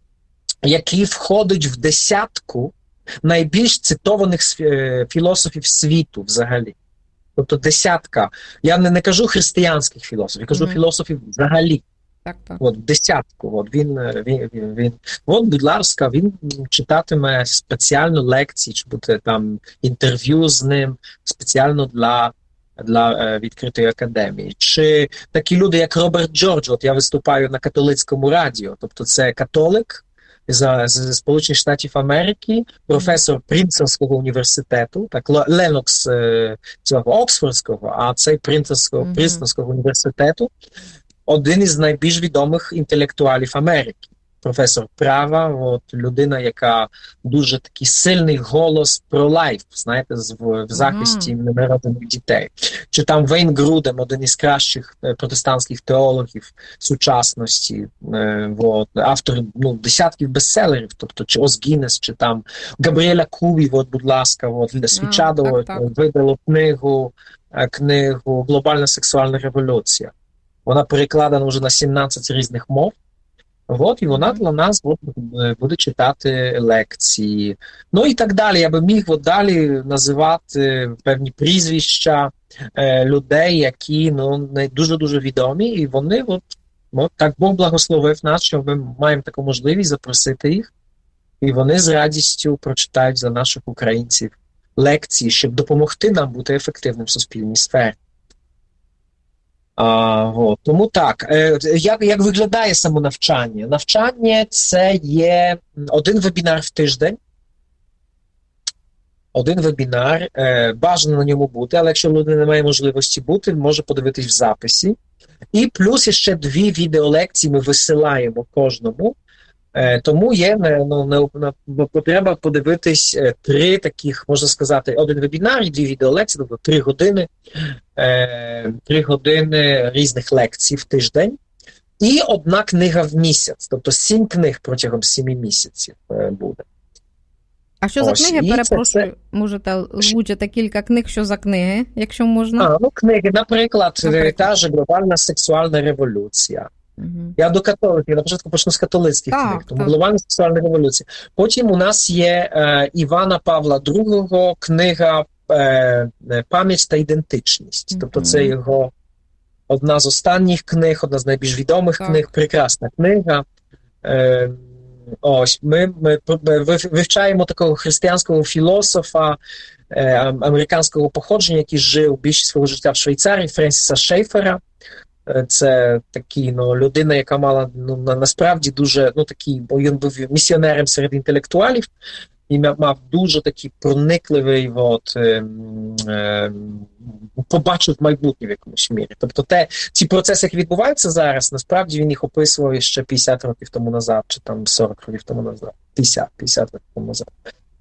який входить в десятку найбільш цитованих філософів світу взагалі. Тобто десятка. Я не, не кажу християнських філософів, я кажу mm-hmm. філософів взагалі. Так, так. От десятку. От він, він, він, він. От, будь ласка, він читатиме спеціальну лекцію, чи буде там інтерв'ю з ним, спеціально для для відкритої академії. Чи такі люди, як Роберт Джордж, от я виступаю на католицькому радіо, тобто це католик з, з Сполучених Штатів Америки, професор Принстонського університету, так, Ленокс цього Оксфордського, а цей Принстонського, mm-hmm. Принстонського університету, один із найбільш відомих інтелектуалів Америки. Професор права, от, людина, яка дуже такий сильний голос про лайф, знаєте, в, в захисті mm-hmm. ненароджених дітей. Чи там Вейн Грудем, один із кращих е, протестантських теологів сучасності, е, от, автор ну, десятків бестселерів, тобто чи Ос Гіннес, чи там Габріеля Куві, от, будь ласка, от, Свічадо mm, так, так. видало книгу, е, книгу «Глобальна сексуальна революція». Вона перекладена вже на сімнадцять різних мов. От, і вона для нас от, буде читати лекції. Ну і так далі. Я би міг от, далі називати певні прізвища е, людей, які ну, не дуже-дуже відомі, і вони, от, от, так Бог благословив нас, що ми маємо таку можливість запросити їх, і вони з радістю прочитають за наших українців лекції, щоб допомогти нам бути ефективним в суспільній сфері. А, от. Тому так, е, як, як виглядає самонавчання? Навчання – це є один вебінар в тиждень, один вебінар, е, бажано на ньому бути, але якщо людина не має можливості бути, може подивитись в записі. І плюс ще дві відеолекції ми висилаємо кожному. Е, тому є ну, не, не, треба подивитись е, три таких, можна сказати, один вебінар і дві відеолекції, тобто три години, е, три години різних лекцій в тиждень. І одна книга в місяць, тобто сім книг протягом сіми місяців е, буде. А що Ось, за книги? Перепрошую, це... можете озвучити кілька книг, що за книги, якщо можна? А, ну книги, наприклад, наприклад. та ж «Глобальна сексуальна революція». Uh-huh. Я до католиків, на початку почну з католицьких так, книг, тому «Глобальна сексуальна революція». Потім у нас є е, Івана Павла другого книга е, «Пам'ять та ідентичність». Uh-huh. Тобто це його одна з останніх книг, одна з найбільш відомих так. книг, прекрасна книга. Е, ось, ми, ми вивчаємо такого християнського філософа е, американського походження, який жив більшість свого життя в Швейцарії, Френсіса Шейфера. Це такий, ну, людина, яка мала, ну, насправді дуже, ну, такий, бо він був місіонером серед інтелектуалів, і мав дуже такий проникливий, от, е, е, побачив майбутнє в якомусь мірі. Тобто те, ці процеси, які відбуваються зараз, насправді він їх описував ще п'ятдесят років тому назад, чи там сорок років тому назад, п'ятдесят, п'ятдесят років тому назад.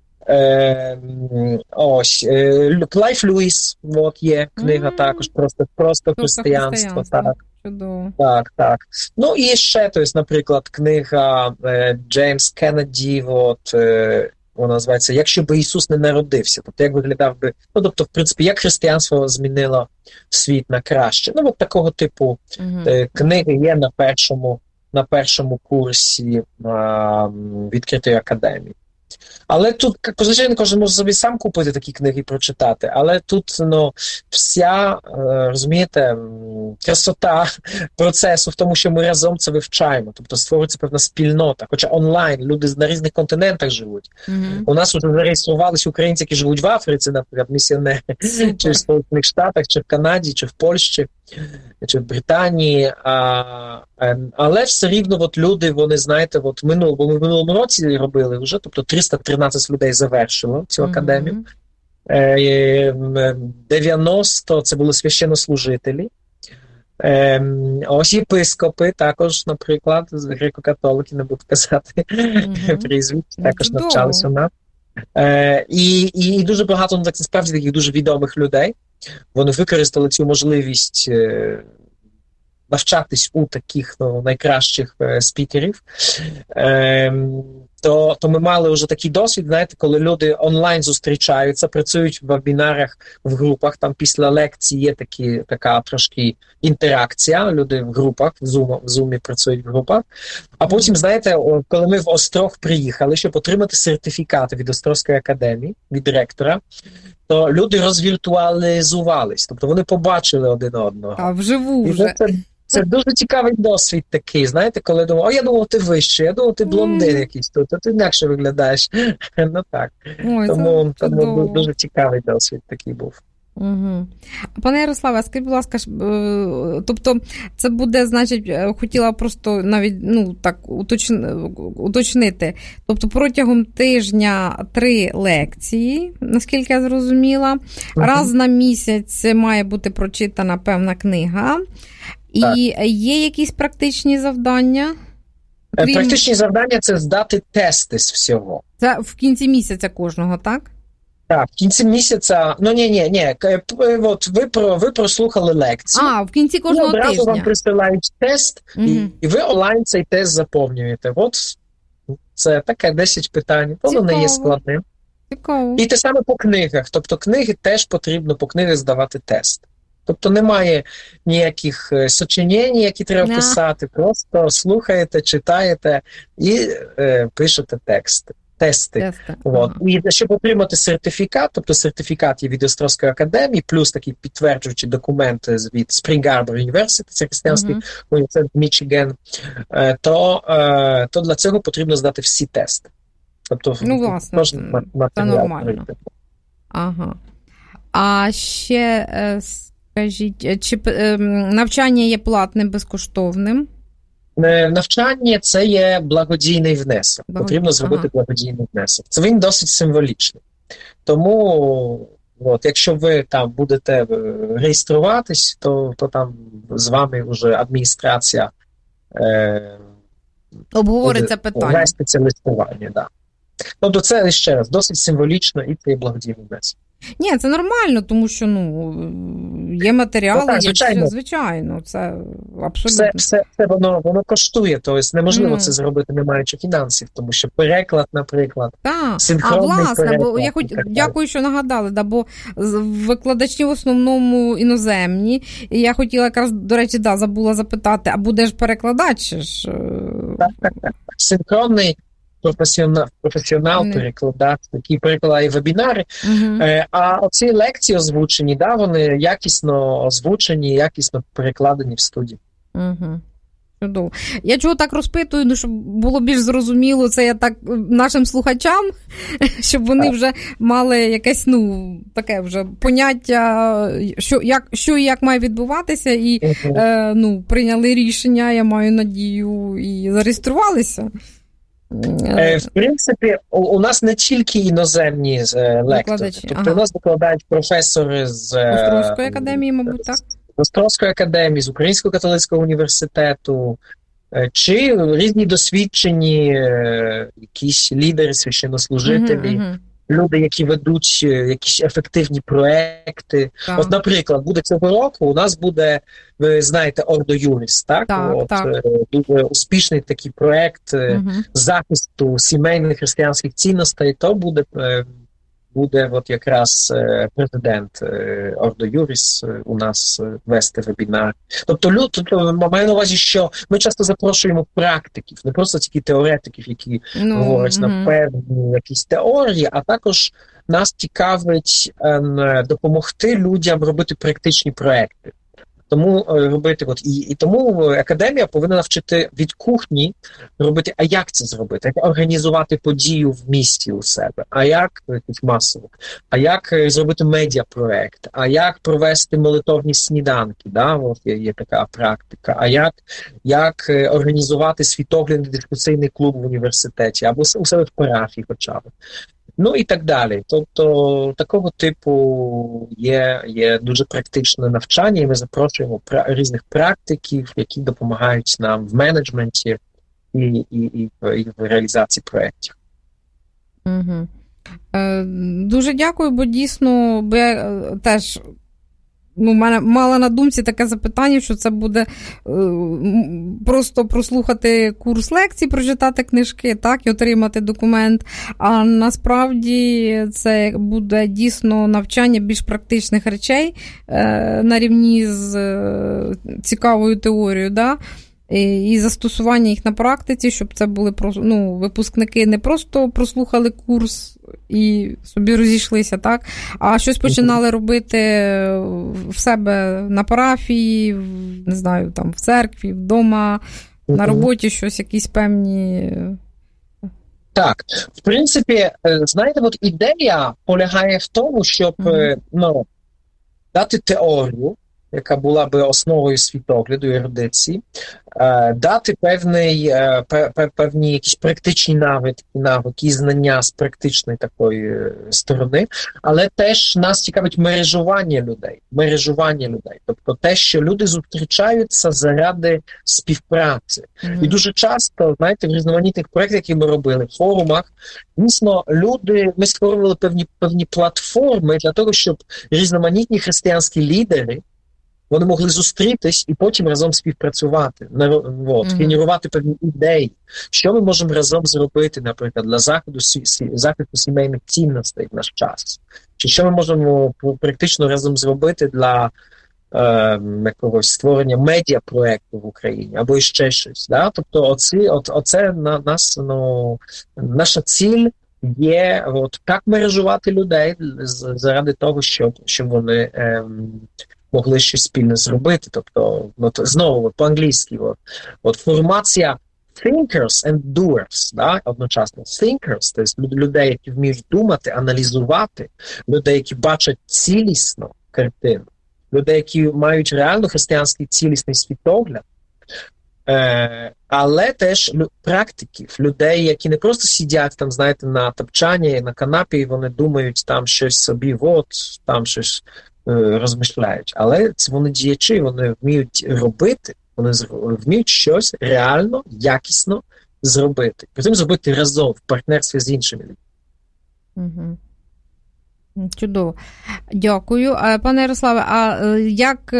Е, ось, е, Клайв Льюіс, от є книга mm-hmm. також, просто, просто християнство. Так. так, так. Ну і ще, тобто, наприклад, книга е, Джеймс Кеннеді, от, е, вона називається «Якщо би Ісус не народився». Тобто, як виглядав би, ну, тобто, в принципі, як християнство змінило світ на краще. Ну, от такого типу mm-hmm. е, книги є на першому, на першому курсі е, відкритої академії. Але тут, звичайно, кожен може собі сам купити такі книги і прочитати, але тут, ну, вся, розумієте, красота процесу в тому, що ми разом це вивчаємо, тобто створюється певна спільнота, хоча онлайн, люди на різних континентах живуть. Mm-hmm. У нас вже зареєструвалися українці, які живуть в Африці, наприклад, місіонери, mm-hmm. чи в Сполучених Штатах, чи в Канаді, чи в Польщі, чи в Британії, а, але все рівно от люди, вони, знаєте, от минуло, бо ми в минулому році робили вже, тобто триста тринадцять людей завершило цю mm-hmm. академію, дев'яносто це були священнослужителі, ось єпископи також, наприклад, греко-католики, не буду казати mm-hmm. прізвищ, також mm-hmm. навчалися у нас. І, і дуже багато, ну, так, насправді, таких дуже відомих людей. Вони використали цю можливість е, навчатись у таких, ну, найкращих е, спікерів. Е, то, то ми мали вже такий досвід, знаєте, коли люди онлайн зустрічаються, працюють в вебінарах, в групах, там після лекції є такі, така трошки інтеракція, люди в групах, в Zoom, в Zoom працюють в групах. А потім, знаєте, коли ми в Острог приїхали, щоб отримати сертифікати від Острозької академії, від ректора, то люди розвіртуалізувались, тобто вони побачили один одного. А вживу вже. Це, це дуже цікавий досвід такий, знаєте, коли думав, о, я думав, ти вищий, я думав, ти блондин mm. якийсь тут, а ти інакше виглядаєш. Ну так. Ой, тому тому дуже цікавий досвід такий був. Угу. Пане Ярославе, скажіть, будь ласка, тобто це буде, значить, хотіла просто навіть, ну, так, уточнити, тобто протягом тижня три лекції, наскільки я зрозуміла, угу. раз на місяць має бути прочитана певна книга, і так. є якісь практичні завдання? Крім... Практичні завдання – це здати тести з всього. Це в кінці місяця кожного, так? Так, в кінці місяця, ну ні, ні, ні, от ви, про, ви прослухали лекцію. А, в кінці кожного і одразу тижня. Одразу вам присилають тест, угу. і, і ви онлайн цей тест заповнюєте. От це таке десять питань, воно не є складним. Цікаво. І те саме по книгах, тобто книги теж потрібно по книгах здавати тест. Тобто немає ніяких сочинень, які треба писати, просто слухаєте, читаєте і е, пишете тексти. Тести. Тести. От. Ага. І щоб отримати сертифікат, тобто сертифікат є від Острозької академії, плюс такий підтверджуючий документ від Spring Arbor University, це християнський uh-huh. університет Мічиген, то, то для цього потрібно здати всі тести. Тобто, ну, власне, це, це нормально. Ага. А ще, скажіть, чи навчання є платним, безкоштовним? Навчання – це є благодійний внесок. Благодійний. Потрібно зробити ага. благодійний внесок. Це він досить символічний. Тому, от, якщо ви там будете реєструватись, то, то там з вами вже адміністрація е, обговориться питання. Вести листування, да. Тобто це, ще раз, досить символічно і це є благодійний внесок. Ні, це нормально, тому що, ну, є матеріали, ну, так, звичайно. Є, звичайно, це абсолютно. Все, все, все воно, воно коштує, тобто неможливо mm. це зробити, не маючи фінансів, тому що переклад, наприклад, так. синхронний а, власне, переклад. Бо я хоч, дякую, що нагадали, да, бо викладачі в основному іноземні, і я хотіла якраз, до речі, да, забула запитати, а буде ж перекладач? Ж? Так, так, так. Синхронний професіонал, професіонал mm. перекладач, який перекладає вебінари, mm-hmm. е, а оці лекції озвучені, да, вони якісно озвучені, якісно перекладені в студії. Mm-hmm. Чудово. Я чого так розпитую, ну, щоб було більш зрозуміло, це я так нашим слухачам, щоб вони вже мали якесь, ну, таке вже поняття, що, як, що і як має відбуватися, і mm-hmm. е, ну, прийняли рішення, я маю надію, і зареєструвалися. В принципі, у нас не тільки іноземні лектори. Тобто ага. у нас викладають професори з Острозької академії, мабуть, так? З Острозької академії, з Українського католицького університету, чи різні досвідчені якісь лідери, священнослужителі, угу, угу. люди, які ведуть якісь ефективні проекти. Так. От, наприклад, буде цього року, у нас буде, ви знаєте, Ordo Iuris, так? Так, От, так. Дуже успішний такий проект угу. захисту сімейних християнських цінностей, то буде, буде от якраз президент Ordo Iuris у нас вести вебінар. Тобто, люд, тобто маю на увазі, що ми часто запрошуємо практиків, не просто тільки теоретиків, які ну, говорять угу. на певні якісь теорії, а також нас цікавить е, допомогти людям робити практичні проекти. Тому робити, от, і, і тому академія повинна навчити від кухні робити, а як це зробити, як організувати подію в місті у себе, а як масово, а як зробити медіапроект, а як провести молитовні сніданки, да? От є, є така практика, а як, як організувати світоглядний дискусійний клуб в університеті, або у себе в парафії хоча б. Ну і так далі. Тобто такого типу є, є дуже практичне навчання, і ми запрошуємо пра- різних практиків, які допомагають нам в менеджменті і, і, і, в, і в реалізації проєктів. Угу. Е, дуже дякую, бо дійсно, бо я теж ну, мене мала на думці таке запитання, що це буде е, просто прослухати курс лекцій, прочитати книжки, так, і отримати документ. А насправді це буде дійсно навчання більш практичних речей е, на рівні з е, цікавою теорією, да? І, і застосування їх на практиці, щоб це були ну, випускники не просто прослухали курс і собі розійшлися, так, а щось починали робити в себе на парафії, не знаю, там в церкві, вдома, на роботі щось, якісь певні... Так, в принципі, знаєте, от ідея полягає в тому, щоб, mm-hmm. ну, дати теорію, яка була би основою світогляду і ерудиції, дати певний, певні якісь практичні навики, навики і знання з практичної такої сторони, але теж нас цікавить мережування людей, мережування людей, тобто те, що люди зустрічаються заради співпраці. Mm-hmm. І дуже часто, знаєте, в різноманітних проєктах, які ми робили, в форумах, дійсно, люди, ми створювали певні, певні платформи для того, щоб різноманітні християнські лідери вони могли зустрітись і потім разом співпрацювати, от, mm-hmm. генерувати певні ідеї, що ми можемо разом зробити, наприклад, для заходу, захисту сімейних цінностей в наш час. Чи що ми можемо практично разом зробити для е, якогось створення медіапроєкту в Україні, або ще щось. Да? Тобто оці, от, оце на, нас, ну, наша ціль є от, так мережувати людей заради того, щоб, щоб вони е, могли щось спільно зробити. Тобто, от, знову, по-англійськи, от, от формація thinkers and doers, да, одночасно. Thinkers, тобто людей, які вміють думати, аналізувати, людей, які бачать цілісно картину, людей, які мають реально християнський цілісний світогляд, е, але теж практиків, людей, які не просто сидять там, знаєте, на топчанні, на канапі, і вони думають там щось собі, от, там щось розмишляють. Але це вони діячі, вони вміють робити, вони вміють щось реально, якісно зробити. Потім зробити разом, в партнерстві з іншими людьми. Угу. Чудово. Дякую. Пане Ярославе, а як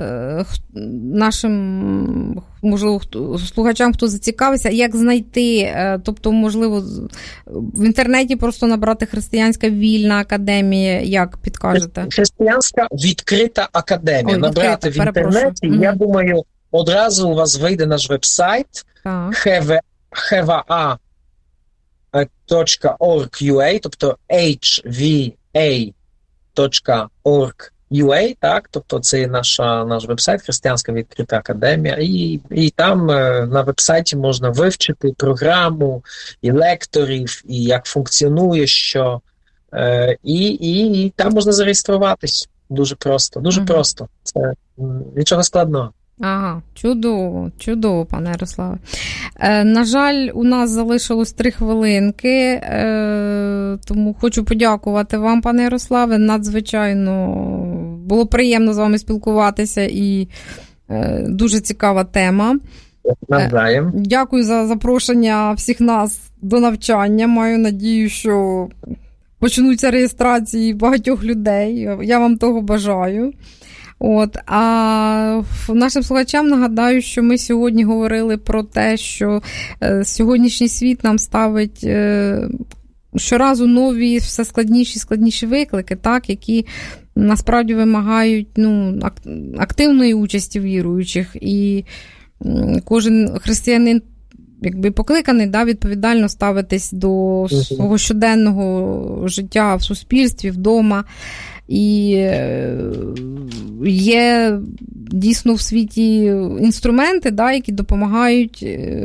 нашим, можливо, слухачам, хто зацікавився, як знайти, тобто, можливо, в інтернеті просто набрати Християнська вільна академія, як підкажете? Християнська відкрита академія. Ой, набрати відкрита, в інтернеті, mm-hmm. я думаю, одразу у вас вийде наш веб-сайт ейч ві ей точка орг точка ю а, тобто ейч ві ей точка орг точка ю а, так, тобто це наша, наш веб-сайт, Християнська відкрита академія, і, і там на веб-сайті можна вивчити програму, і лекторів, і як функціонує що, і, і, і там можна зареєструватись. Дуже просто, дуже mm-hmm. просто. Це нічого складного. Ага, чудово, чудово, пане Ярославе. Е, на жаль, у нас залишилось три хвилинки, е, тому хочу подякувати вам, пане Ярославе. Надзвичайно було приємно з вами спілкуватися і е, дуже цікава тема. Навзаєм. Е, дякую за запрошення всіх нас до навчання. Маю надію, що почнуться реєстрації багатьох людей. Я вам того бажаю. От, а нашим слухачам нагадаю, що ми сьогодні говорили про те, що е, сьогоднішній світ нам ставить е, щоразу нові, все складніші, складніші виклики, так, які насправді вимагають ну, активної участі віруючих, і м, кожен християнин якби покликаний, да, відповідально ставитись до свого щоденного життя в суспільстві, вдома. І є дійсно в світі інструменти, да, які допомагають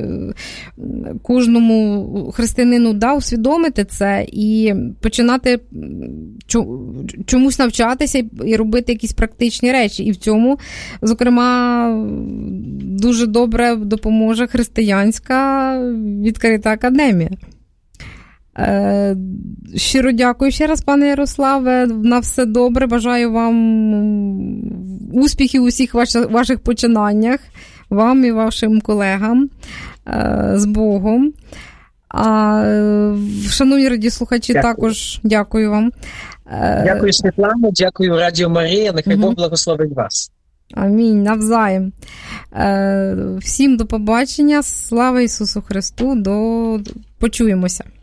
кожному християнину да, усвідомити це і починати чомусь навчатися і робити якісь практичні речі. І в цьому, зокрема, дуже добре допоможе Християнська відкрита академія. Щиро дякую ще раз, пане Ярославе, на все добре, бажаю вам успіхів у всіх ваших, ваших починаннях, вам і вашим колегам, з Богом. А, шановні радіослухачі, дякую. Також дякую вам. Дякую, Світлано, дякую, Радіо Марія, нехай угу. Бог благословить вас. Амінь, навзаєм. Всім до побачення, слава Ісусу Христу, до... почуємося.